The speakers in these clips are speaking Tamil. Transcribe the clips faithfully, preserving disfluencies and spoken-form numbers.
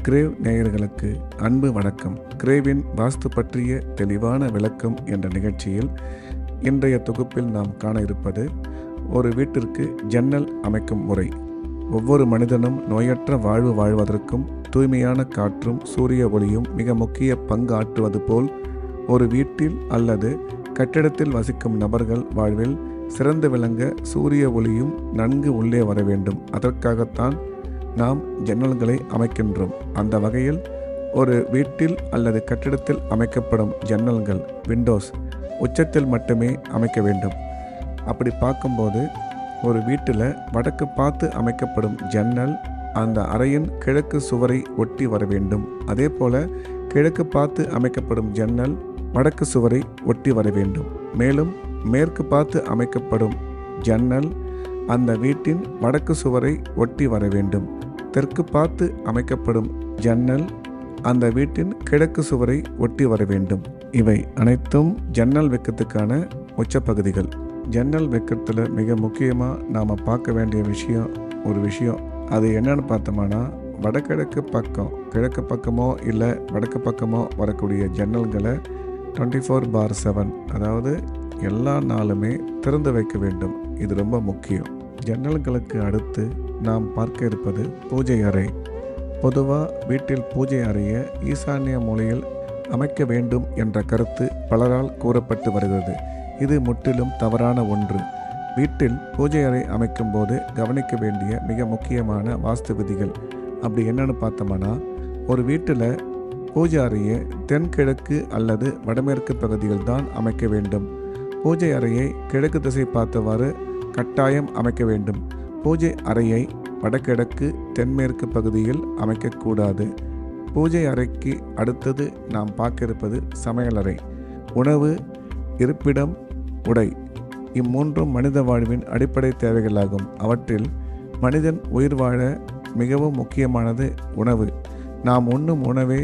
கிரேவ் நேயர்களுக்கு அன்பு வணக்கம். கிரேவின் வாஸ்து பற்றிய தெளிவான விளக்கம் என்ற நிகழ்ச்சியில் இன்றைய தொகுப்பில் நாம் காண இருப்பது ஒரு வீட்டிற்கு ஜன்னல் அமைக்கும் முறை. ஒவ்வொரு மனிதனும் நோயற்ற வாழ்வு வாழ்வதற்கும் தூய்மையான காற்றும் சூரிய ஒளியும் மிக முக்கிய பங்கு ஆற்றுவது போல் ஒரு வீட்டில் அல்லது கட்டிடத்தில் வசிக்கும் நபர்கள் வாழ்வில் சிறந்து விளங்க சூரிய ஒளியும் நன்கு உள்ளே வர வேண்டும். அதற்காகத்தான் நாம் ஜன்னல்களை அமைக்கின்றோம். அந்த வகையில் ஒரு வீட்டில் அல்லது கட்டிடத்தில் அமைக்கப்படும் ஜன்னல்கள் விண்டோஸ் உச்சத்தில் மட்டுமே அமைக்க வேண்டும். அப்படி பார்க்கும்போது ஒரு வீட்டில் வடக்கு பார்த்து அமைக்கப்படும் ஜன்னல் அந்த அறையின் கிழக்கு சுவரை ஒட்டி வர வேண்டும். அதே போல் கிழக்கு பார்த்து அமைக்கப்படும் ஜன்னல் வடக்கு சுவரை ஒட்டி வர வேண்டும். மேலும் மேற்கு பார்த்து அமைக்கப்படும் ஜன்னல் அந்த வீட்டின் வடக்கு சுவரை ஒட்டி வர வேண்டும். தெற்கு பார்த்து அமைக்கப்படும் ஜன்னல் அந்த வீட்டின் கிழக்கு சுவரை ஒட்டி வர வேண்டும். இவை அனைத்தும் ஜன்னல் வைக்கிறதுக்கான உச்சப்பகுதிகள். ஜன்னல் வைக்கிறதுல மிக முக்கியமாக நாம் பார்க்க வேண்டிய விஷயம் ஒரு விஷயம் அது என்னன்னு பார்த்தோம்னா, வடகிழக்கு பக்கம் கிழக்கு பக்கமோ இல்லை வடக்கு பக்கமோ வரக்கூடிய ஜன்னல்களை டுவெண்ட்டி ஃபோர் பார் செவன் அதாவது எல்லா நாளுமே திறந்து வைக்க வேண்டும். இது ரொம்ப முக்கியம். ஜன்னல்களுக்கு அடுத்து நாம் பார்க்க இருப்பது பூஜை அறை. பொதுவாக வீட்டில் பூஜை அறையை ஈசான்ய மூலையில் அமைக்க வேண்டும் என்ற கருத்து பலரால் கூறப்பட்டு வருகிறது. இது முற்றிலும் தவறான ஒன்று. வீட்டில் பூஜை அறை அமைக்கும் போது கவனிக்க வேண்டிய மிக முக்கியமான வாஸ்து விதிகள் அப்படி என்னன்னு பார்த்தோம்னா, ஒரு வீட்டில் பூஜை அறையை தென்கிழக்கு அல்லது வடமேற்கு பகுதியில் தான் அமைக்க வேண்டும். பூஜை அறையை கிழக்கு திசை பார்த்தவாறு கட்டாயம் அமைக்க வேண்டும். பூஜை அறையை வடகிழக்கு தென்மேற்கு பகுதியில் அமைக்கக்கூடாது. பூஜை அறைக்கு அடுத்தது நாம் பார்க்க இருப்பது சமையலறை. உணவு, இருப்பிடம், உடை இம்மூன்றும் மனித வாழ்வின் அடிப்படை தேவைகளாகும். அவற்றில் மனிதன் உயிர் வாழ மிகவும் முக்கியமானது உணவு. நாம் உண்ணும் உணவே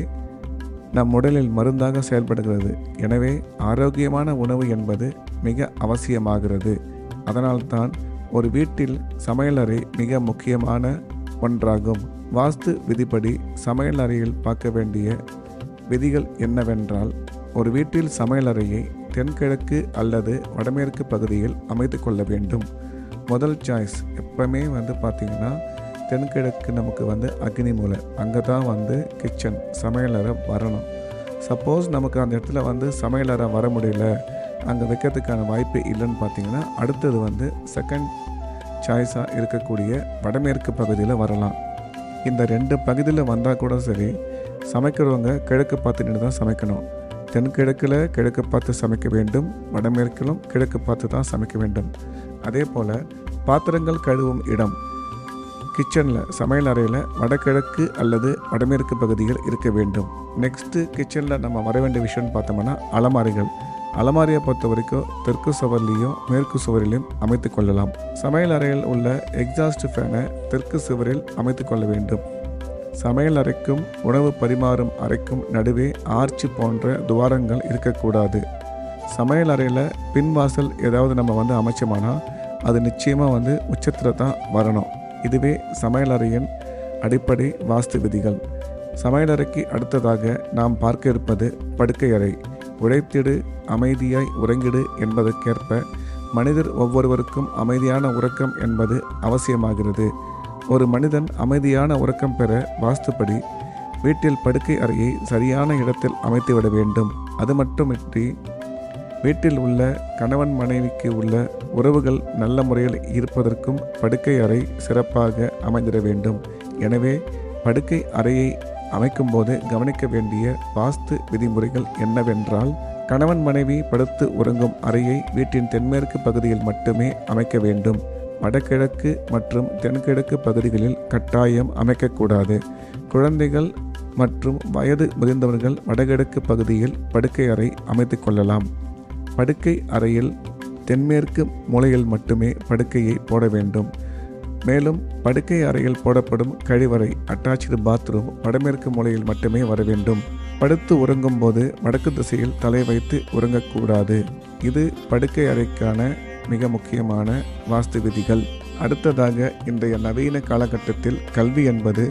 நம் உடலில் மருந்தாக செயல்படுகிறது. எனவே ஆரோக்கியமான உணவு என்பது மிக அவசியமாகிறது. அதனால்தான் ஒரு வீட்டில் சமையலறை மிக முக்கியமான ஒன்றாகும். வாஸ்து விதிப்படி சமையலறையில் பார்க்க வேண்டிய விதிகள் என்னவென்றால், ஒரு வீட்டில் சமையலறையை தென்கிழக்கு அல்லது வடமேற்கு பகுதியில் அமைத்து கொள்ள வேண்டும். முதல் சாய்ஸ் எப்பவுமே வந்து பார்த்திங்கன்னா தென்கிழக்கு நமக்கு வந்து அக்னி மூலை, அங்கே தான் வந்து கிச்சன் சமையலறை வரணும். சப்போஸ் நமக்கு அந்த இடத்துல வந்து சமையலறை வர முடியல, அங்கே வைக்கிறதுக்கான வாய்ப்பு இல்லைன்னு பார்த்தீங்கன்னா அடுத்தது வந்து செகண்ட் சாய்ஸாக இருக்கக்கூடிய வடமேற்கு பகுதியில் வரலாம். இந்த ரெண்டு பகுதியில் வந்தால் கூட சரி, சமைக்கிறவங்க கிழக்கு பார்த்து நின்று தான் சமைக்கணும். தென்கிழக்கில் கிழக்கு பார்த்து சமைக்க வேண்டும், வடமேற்கிலும் கிழக்கு பார்த்து தான் சமைக்க வேண்டும். அதே போல் பாத்திரங்கள் கழுவும் இடம் கிச்சனில் சமையல் அறையில் வடகிழக்கு அல்லது வடமேற்கு பகுதியில் இருக்க வேண்டும். நெக்ஸ்ட்டு கிச்சனில் நம்ம வர வேண்டிய விஷயம்னு பார்த்தோம்னா அலமாரிகள். அலமாரியை பொறுத்த வரைக்கும் தெற்கு சுவர்லேயும் மேற்கு சுவரிலையும் அமைத்து கொள்ளலாம். சமையல் அறையில் உள்ள எக்ஸாஸ்ட் ஃபேனை தெற்கு சுவரில் அமைத்து கொள்ள வேண்டும். சமையல் அறைக்கும் உணவு பரிமாறும் அறைக்கும் நடுவே ஆர்ச்சி போன்ற துவாரங்கள் இருக்கக்கூடாது. சமையல் அறையில் பின்வாசல் ஏதாவது நம்ம வந்து அமைச்சோம்னா அது நிச்சயமாக வந்து உச்சத்தில் தான் வரணும். இதுவே சமையலறையின் அடிப்படை வாஸ்து விதிகள். சமையலறைக்கு அடுத்ததாக நாம் பார்க்க இருப்பது படுக்கை அறை. உழைத்திடு, அமைதியாய் உறங்கிடு என்பதற்கேற்ப மனிதர் ஒவ்வொருவருக்கும் அமைதியான உறக்கம் என்பது அவசியமாகிறது. ஒரு மனிதன் அமைதியான உறக்கம் பெற வாஸ்துப்படி வீட்டில் படுக்கை அறையை சரியான இடத்தில் அமைத்துவிட வேண்டும். அது மட்டுமின்றி வீட்டில் உள்ள கணவன் மனைவிக்கு உள்ள உறவுகள் நல்ல முறையில் இருப்பதற்கும் படுக்கை அறை சிறப்பாக அமைந்திட வேண்டும். எனவே படுக்கை அறையை அமைக்கும்போது கவனிக்க வேண்டிய வாஸ்து விதிமுறைகள் என்னவென்றால், கணவன் மனைவி படுத்து உறங்கும் அறையை வீட்டின் தென்மேற்கு பகுதியில் மட்டுமே அமைக்க வேண்டும். வடகிழக்கு மற்றும் தென்கிழக்கு பகுதிகளில் கட்டாயம் அமைக்கக்கூடாது. குழந்தைகள் மற்றும் வயது முதிர்ந்தவர்கள் வடகிழக்கு பகுதியில் படுக்கை அறை அமைத்து கொள்ளலாம். படுக்கை அறையில் தென்மேற்கு மூலையில் மட்டுமே படுக்கையை போட வேண்டும். மேலும் படுக்கை அறையில் போடப்படும் கழிவறை அட்டாச்டு பாத்ரூம் வடமேற்கு மூலையில் மட்டுமே வர வேண்டும். படுத்து உறங்கும் போது வடக்கு திசையில் தலை வைத்து உறங்கக்கூடாது. இது படுக்கை அறைக்கான மிக முக்கியமான வாஸ்து விதிகள். அடுத்ததாக இன்றைய நவீன காலகட்டத்தில் கல்வி என்பது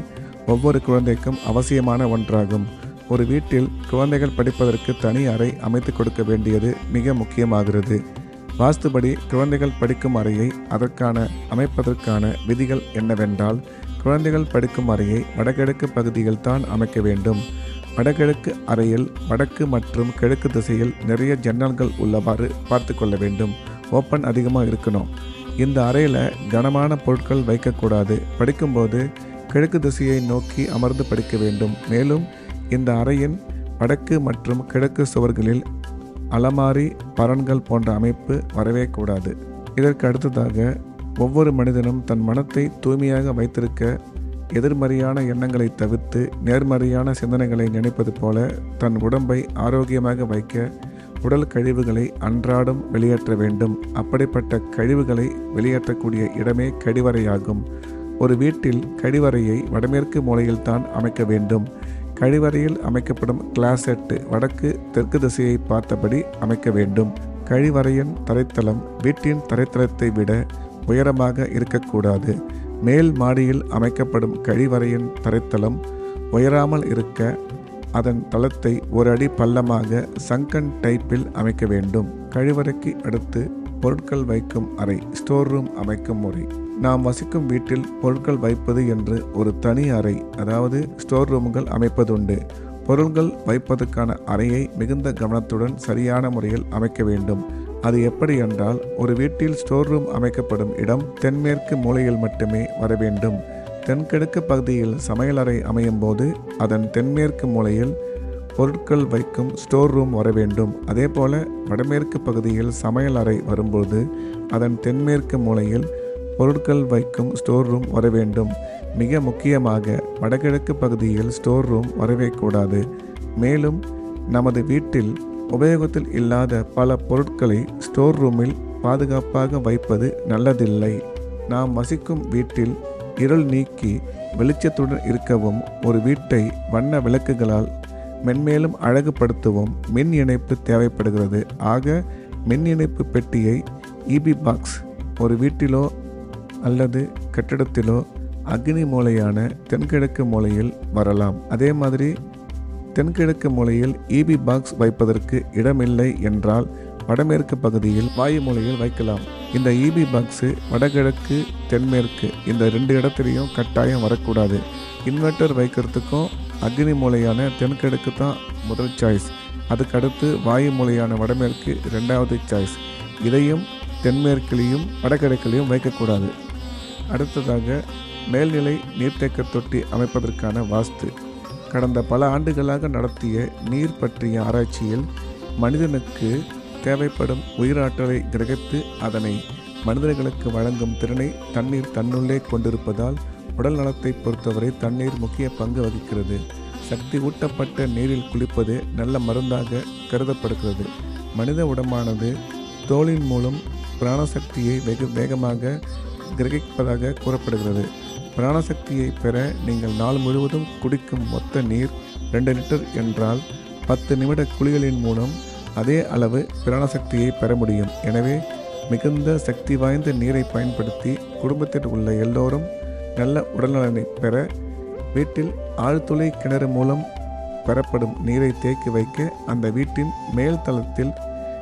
ஒவ்வொரு குழந்தைக்கும் அவசியமான ஒன்றாகும். ஒரு வீட்டில் குழந்தைகள் படிப்பதற்கு தனி அறை அமைத்து கொடுக்க வேண்டியது மிக முக்கியமாகிறது. வாஸ்துபடி குழந்தைகள் படிக்கும் அறையை அதற்கான அமைப்பதற்கான விதிகள் என்னவென்றால், குழந்தைகள் படிக்கும் அறையை வடகிழக்கு பகுதியில் தான் அமைக்க வேண்டும். வடகிழக்கு அறையில் வடக்கு மற்றும் கிழக்கு திசையில் நிறைய ஜன்னல்கள் உள்ளவாறு பார்த்து கொள்ள வேண்டும். ஓப்பன் அதிகமாக இருக்கணும். இந்த அறையில் கனமான பொருட்கள் வைக்கக்கூடாது. படிக்கும்போது கிழக்கு திசையை நோக்கி அமர்ந்து படிக்க வேண்டும். மேலும் இந்த அறையின் வடக்கு மற்றும் கிழக்கு சுவர்களில் அலமாரி, பரன்கள் போன்ற அமைப்பு வரவே கூடாது. இதற்கு அடுத்ததாக, ஒவ்வொரு மனிதனும் தன் மனத்தை தூய்மையாக வைத்திருக்க எதிர்மறையான எண்ணங்களை தவிர்த்து நேர்மறையான சிந்தனைகளை நினைப்பது போல தன் உடம்பை ஆரோக்கியமாக வைக்க உடல் கழிவுகளை அன்றாடம் வெளியேற்ற வேண்டும். அப்படிப்பட்ட கழிவுகளை வெளியேற்றக்கூடிய இடமே கழிவறையாகும். ஒரு வீட்டில் கழிவறையை வடமேற்கு மூலையில் தான் அமைக்க வேண்டும். கழிவறையில் அமைக்கப்படும் கிளாசெட் வடக்கு தெற்கு திசையை பார்த்தபடி அமைக்க வேண்டும். கழிவறையின் தரைத்தளம் வீட்டின் தரைத்தளத்தை விட உயரமாக இருக்கக்கூடாது. மேல் மாடியில் அமைக்கப்படும் கழிவறையின் தரைத்தளம் உயராமல் இருக்க அதன் தளத்தை ஒரு அடி பள்ளமாக சங்கன் டைப்பில் அமைக்க வேண்டும். கழிவறைக்கு அடுத்து பொருட்கள் வைக்கும் அறை, ஸ்டோர் ரூம் அமைக்கும் முறை. நாம் வசிக்கும் வீட்டில் பொருட்கள் வைப்பது என்று ஒரு தனி அறை, அதாவது ஸ்டோர் ரூம்கள் அமைப்பதுண்டு. பொருட்கள் வைப்பதற்கான அறையை மிகுந்த கவனத்துடன் சரியான முறையில் அமைக்க வேண்டும். அது எப்படி என்றால், ஒரு வீட்டில் ஸ்டோர் ரூம் அமைக்கப்படும் இடம் தென்மேற்கு மூலையில் மட்டுமே வர வேண்டும். தென்கிழக்கு பகுதியில் சமையலறை அமையும் போது அதன் தென்மேற்கு மூலையில் பொருட்கள் வைக்கும் ஸ்டோர் ரூம் வர வேண்டும். அதே போல வடமேற்கு பகுதியில் சமையல் அறை வரும்போது அதன் தென்மேற்கு மூலையில் பொருட்கள் வைக்கும் ஸ்டோர் ரூம் வர வேண்டும். மிக முக்கியமாக வடகிழக்கு பகுதியில் ஸ்டோர் ரூம் வரவே கூடாது. மேலும் நமது வீட்டில் உபயோகத்தில் இல்லாத பல பொருட்களை ஸ்டோர் ரூமில் பாதுகாப்பாக வைப்பது நல்லதில்லை. நாம் வசிக்கும் வீட்டில் இருள் நீக்கி வெளிச்சத்துடன் இருக்கவும், ஒரு வீட்டை வண்ண விளக்குகளால் மென்மேலும் அழகுபடுத்தவும் மின் இணைப்பு தேவைப்படுகிறது. ஆக மின் இணைப்பு பெட்டியை இபி பாக்ஸ் ஒரு வீட்டிலோ அல்லது கட்டிடத்திலோ அக்னி மூலையான தென்கிழக்கு மூலையில் வரலாம். அதே மாதிரி தென்கிழக்கு மூலையில் இபி பாக்ஸ் வைப்பதற்கு இடமில்லை என்றால் வடமேற்கு பகுதியில் வாயு மூலையில் வைக்கலாம். இந்த இபி பாக்ஸு வடகிழக்கு தென்மேற்கு இந்த ரெண்டு இடத்துலையும் கட்டாயம் வரக்கூடாது. இன்வெர்ட்டர் வைக்கிறதுக்கும் அக்னி மூலையான தென்கிழக்கு தான் முதல் சாய்ஸ். அதுக்கடுத்து வாயு மூலையான வடமேற்கு ரெண்டாவது சாய்ஸ். இதையும் தென்மேற்கிலையும் வடகிழக்கிலையும் வைக்கக்கூடாது. அடுத்ததாக, மேல்நிலை நீர்த்தேக்க தொட்டி அமைப்பதற்கான வாஸ்து. கடந்த பல ஆண்டுகளாக நடத்திய நீர் பற்றிய ஆராய்ச்சியில் மனிதனுக்கு தேவைப்படும் உயிராற்றலை கிரகித்து அதனை மனிதர்களுக்கு வழங்கும் திறனை தண்ணீர் தன்னுள்ளே கொண்டிருப்பதால் உடல் நலத்தை பொறுத்தவரை தண்ணீர் முக்கிய பங்கு வகிக்கிறது. சக்தி ஊட்டப்பட்ட நீரில் குளிப்பது நல்ல மருந்தாக கருதப்படுகிறது. மனித உடம்பானது தோலின் மூலம் பிராணசக்தியை வெகு வேகமாக கிரகிப்பதாக கூறப்படுகிறது. பிராணசக்தியை பெற நீங்கள் நாள் முழுவதும் குடிக்கும் மொத்த நீர் ரெண்டு லிட்டர் என்றால் பத்து நிமிட குளிகளின் மூலம் அதே அளவு பிராணசக்தியை பெற முடியும். எனவே மிகுந்த சக்தி வாய்ந்த நீரை பயன்படுத்தி குடும்பத்தில் உள்ள எல்லோரும் நல்ல உடல்நலனை பெற வீட்டில் ஆழ்துளை கிணறு மூலம் பெறப்படும் நீரை தேக்கி வைக்க அந்த வீட்டின் மேல் தளத்தில்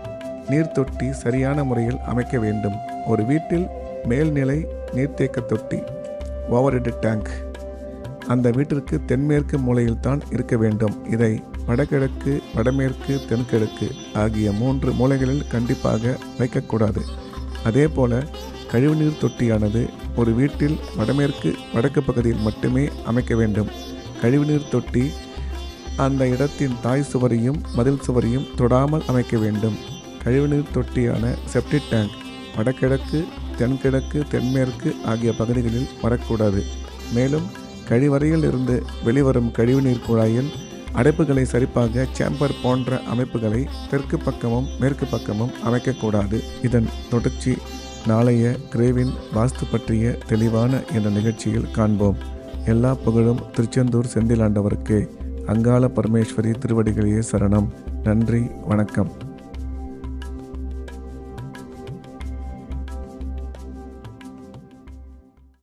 நீர் தொட்டி சரியான முறையில் அமைக்க வேண்டும். ஒரு வீட்டில் மேல்நிலை நீர்த்தேக்க தொட்டி, ஓவர்ஹெட் டேங்க், அந்த வீட்டிற்கு தென்மேற்கு மூலையில் தான் இருக்க வேண்டும். இதை வடகிழக்கு, வடமேற்கு, தென்கிழக்கு ஆகிய மூன்று மூலைகளில் கண்டிப்பாக வைக்கக்கூடாது. அதே போல கழிவுநீர் தொட்டியானது ஒரு வீட்டில் வடமேற்கு வடக்கு பகுதியில் மட்டுமே அமைக்க வேண்டும். கழிவுநீர் தொட்டி அந்த இடத்தின் தாய் சுவரையும் மதில் சுவரையும் தொடாமல் அமைக்க வேண்டும். கழிவுநீர் தொட்டியான செப்டிக் டேங்க் வடகிழக்கு, தென்கிழக்கு, தென்மேற்கு ஆகிய பகுதிகளில் வரக்கூடாது. மேலும் கழிவறையில் இருந்து வெளிவரும் கழிவுநீர் குழாயில் அடைப்புகளை சரிப்பாக சேம்பர் போன்ற அமைப்புகளை தெற்கு பக்கமும் மேற்கு பக்கமும் அமைக்கக்கூடாது. இதன் தொடர்ச்சி நாளைய கிரேவின் வாஸ்து பற்றிய தெளிவான என்ற நிகழ்ச்சியில் காண்போம். எல்லா புகழும் திருச்செந்தூர் செந்திலாண்டவருக்கே. அங்காள பரமேஸ்வரி திருவடிகளையே சரணம். நன்றி, வணக்கம்.